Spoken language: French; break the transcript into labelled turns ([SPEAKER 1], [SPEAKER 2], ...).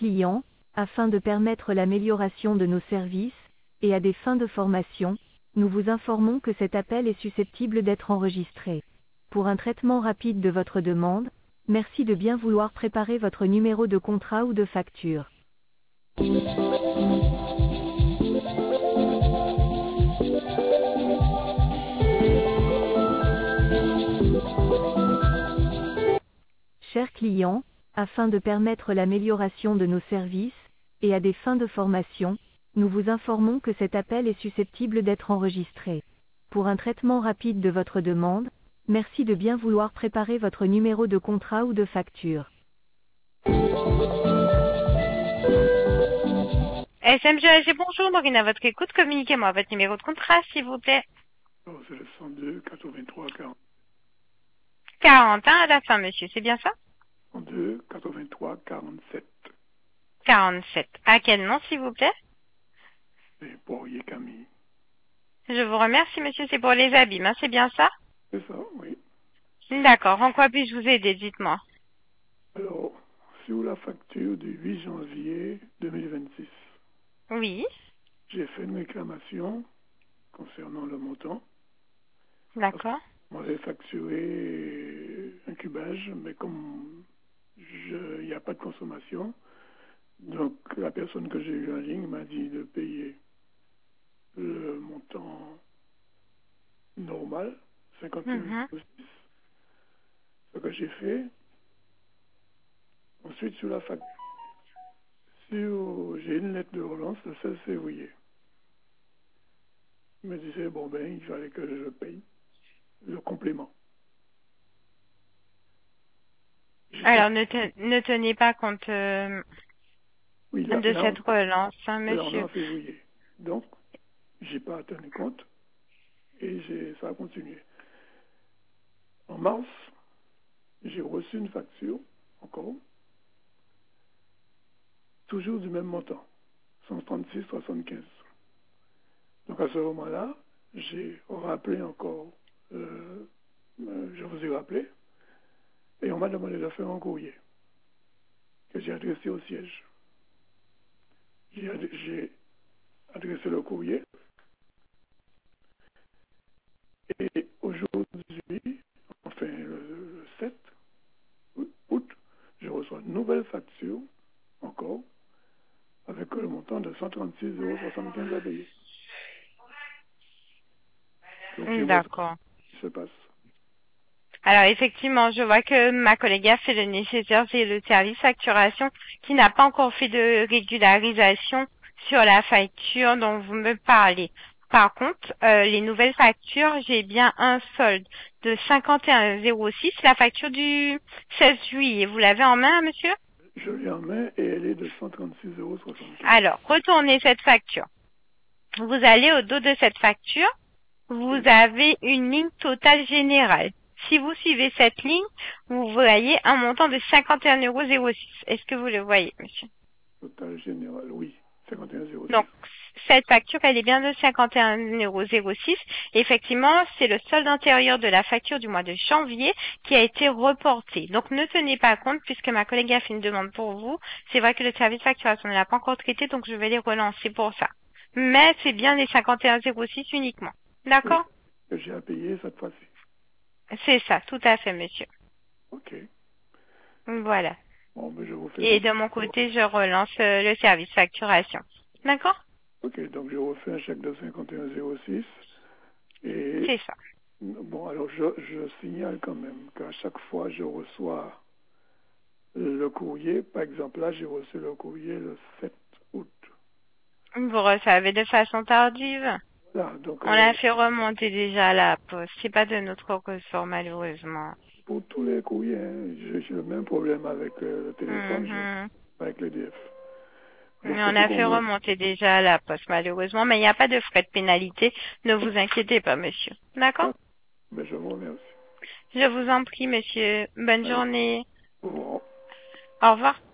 [SPEAKER 1] client, afin de permettre l'amélioration de nos services, et à des fins de formation, nous vous informons que cet appel est susceptible d'être enregistré. Pour un traitement rapide de votre demande, merci de bien vouloir préparer votre numéro de contrat ou de facture. Chers clients, afin de permettre l'amélioration de nos services, et à des fins de formation, nous vous informons que cet appel est susceptible d'être enregistré. Pour un traitement rapide de votre demande, merci de bien vouloir préparer votre numéro de contrat ou de facture.
[SPEAKER 2] SMGAG, bonjour, Maureen à votre écoute. Communiquez-moi votre numéro de contrat, s'il vous plaît.
[SPEAKER 3] Alors, c'est le 102 83 40.
[SPEAKER 2] 41 à la fin, monsieur, c'est bien ça?
[SPEAKER 3] 102 83 47.
[SPEAKER 2] 47. À quel nom, s'il vous plaît?
[SPEAKER 3] C'est Poirier Camille.
[SPEAKER 2] Je vous remercie, monsieur, c'est pour les abîmes, hein, c'est bien ça?
[SPEAKER 3] C'est ça, oui.
[SPEAKER 2] D'accord, en quoi puis-je vous aider, dites-moi?
[SPEAKER 3] Alors, sur la facture du 8 janvier 2026,
[SPEAKER 2] Oui,
[SPEAKER 3] j'ai fait une réclamation concernant le montant.
[SPEAKER 2] d'accord.
[SPEAKER 3] On m'avait facturé un cubage, mais comme il n'y a pas de consommation, donc la personne que j'ai eue en ligne m'a dit de payer le montant normal, 51,06. Ce que j'ai fait. Ensuite, sur la facture, j'ai une lettre de relance le 16 février. Il me disait, bon ben, il fallait que je paye le complément.
[SPEAKER 2] Alors, ne tenez pas compte
[SPEAKER 3] Oui,
[SPEAKER 2] de cette relance, hein,
[SPEAKER 3] là, on est
[SPEAKER 2] monsieur.
[SPEAKER 3] en février. Donc, j'ai pas tenu compte et ça a continué. En mars, j'ai reçu une facture, encore, toujours du même montant, 136,75. Donc à ce moment-là, j'ai rappelé encore, je vous ai rappelé, et on m'a demandé de faire un courrier que j'ai adressé au siège. J'ai adressé le courrier, et aujourd'hui, enfin le 7 août, je reçois une nouvelle facture, encore, avec le montant de 136,75 € à payer. Donc j'aimerais savoir
[SPEAKER 2] D'accord.
[SPEAKER 3] ce qui se passe.
[SPEAKER 2] Alors effectivement, je vois que ma collègue a fait le nécessaire, c'est le service facturation qui n'a pas encore fait de régularisation sur la facture dont vous me parlez. Par contre, les nouvelles factures, j'ai bien un solde de 51,06, la facture du 16 juillet. Vous l'avez en main, monsieur?
[SPEAKER 3] Je l'ai en main et elle est de 136,75 €.
[SPEAKER 2] Alors, retournez cette facture. Vous allez au dos de cette facture. Vous avez une ligne totale générale. Si vous suivez cette ligne, vous voyez un montant de 51,06 €. Est-ce que vous le voyez, monsieur?
[SPEAKER 3] Total général, oui, 51,06.
[SPEAKER 2] Donc, cette facture, elle est bien de 51,06 €. Effectivement, c'est le solde intérieur de la facture du mois de janvier qui a été reporté. Donc, ne tenez pas compte puisque ma collègue a fait une demande pour vous. C'est vrai que le service facturation ne l'a pas encore traité, donc je vais les relancer pour ça. Mais c'est bien les 51,06 uniquement. D'accord?
[SPEAKER 3] Que j'ai à payer cette fois-ci.
[SPEAKER 2] C'est ça, tout à fait, monsieur.
[SPEAKER 3] Ok.
[SPEAKER 2] Voilà.
[SPEAKER 3] Bon, mais je vous fais.
[SPEAKER 2] Et de mon côté, je relance le service facturation. D'accord?
[SPEAKER 3] Ok, donc je refais un chèque de 51,06. Et
[SPEAKER 2] C'est ça.
[SPEAKER 3] bon, alors je signale quand même qu'à chaque fois je reçois le courrier. Par exemple, là, j'ai reçu le courrier le 7 août.
[SPEAKER 2] Vous recevez de façon tardive.
[SPEAKER 3] Là, donc,
[SPEAKER 2] On l'a fait remonter déjà à la poste. C'est pas de notre ressort, malheureusement.
[SPEAKER 3] pour tous les courriers, hein, j'ai le même problème avec le téléphone,
[SPEAKER 2] Mhm.
[SPEAKER 3] avec l'EDF. Donc,
[SPEAKER 2] Mais
[SPEAKER 3] c'est
[SPEAKER 2] on
[SPEAKER 3] pour
[SPEAKER 2] a
[SPEAKER 3] qu'on
[SPEAKER 2] fait remonter déjà à la poste, malheureusement. Mais il n'y a pas de frais de pénalité. Ne vous inquiétez pas, monsieur. D'accord?
[SPEAKER 3] Mais je vous remercie.
[SPEAKER 2] Je vous en prie, monsieur. Bonne
[SPEAKER 3] Allez,
[SPEAKER 2] journée.
[SPEAKER 3] au revoir.
[SPEAKER 2] Au revoir.